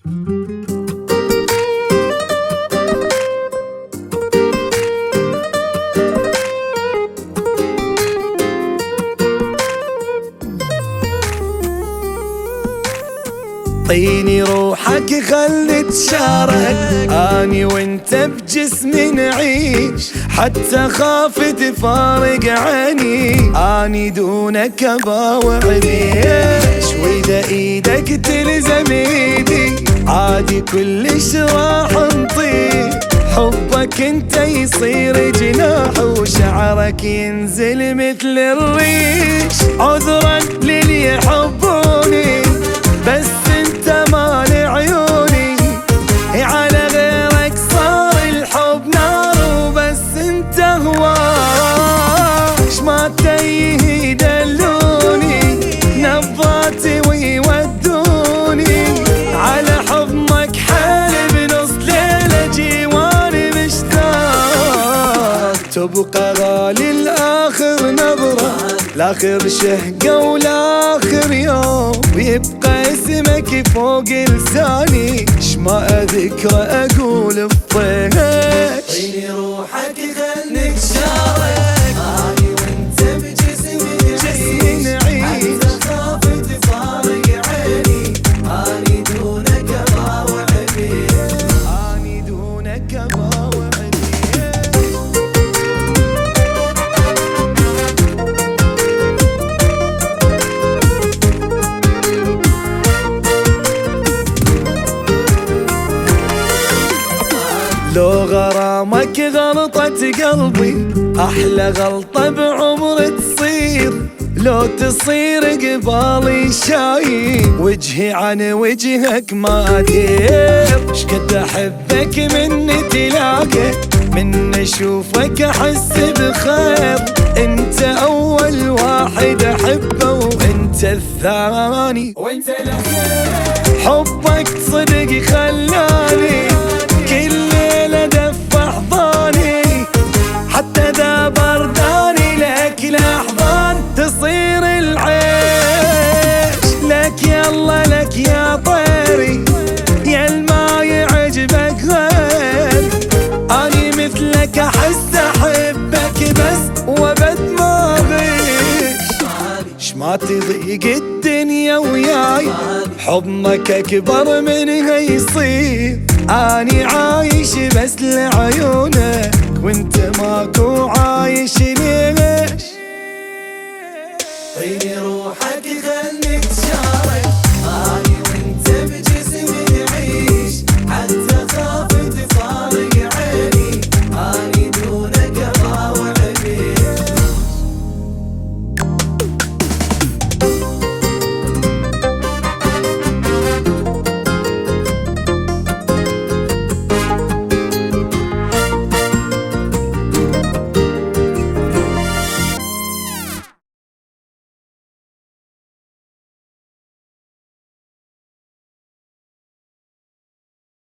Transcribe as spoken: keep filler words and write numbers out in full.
اعطيني روحك خل نتشارك، اني وانت بجسمي نعيش، حتى خاف تفارق عني، اني دونك باوعديش. واذا ايدك تلزم ايدي عادي كلش راح نطير، حبك انت يصير جناح وشعرك ينزل مثل الريش. عذرا للي يحبوني بس انت مال عيوني، على غيرك صار الحب نار وبس انت هواش. ما تايه يدلوني نبضاتي ويودوني، على حضنك حالي بنص ليلة جيواني مشتاق. تبقى غالي الاخر نظرة، لاخر شهقة ولاخر يوم، ويبقى اسمك فوق لساني، شما اذكره اقول بطيش. اعطيني روحك خل نتشارك، اني وانت بجسمي نعيش، حتى خاف تفارق عيني، اني دونك باوعدي، اني دونك باوعدي. لو غرامك غلطة قلبي أحلى غلطة بعمر تصير، لو تصير قبالي شايب وجهي عن وجهك ما أدير. شقد أحبك من تلاقى، من أشوفك أحس بخير، أنت أول واحد أحبه وأنت الثاني وانت الأخير. حبك صدق خلاني كل ليلة دف أحضاني، حتى ذا برداني لك الأحضان تصير العيش. لك يلا لك يا طيري يا الما يعجبك غير، أني مثلك أحس أحبك بس وبد ما غيش. شما تضيق الدنيا وياي، حضنك أكبر منها يصير، أني عايش بس لعيونك وانت ماكو عايش ليش. اعطيني روحك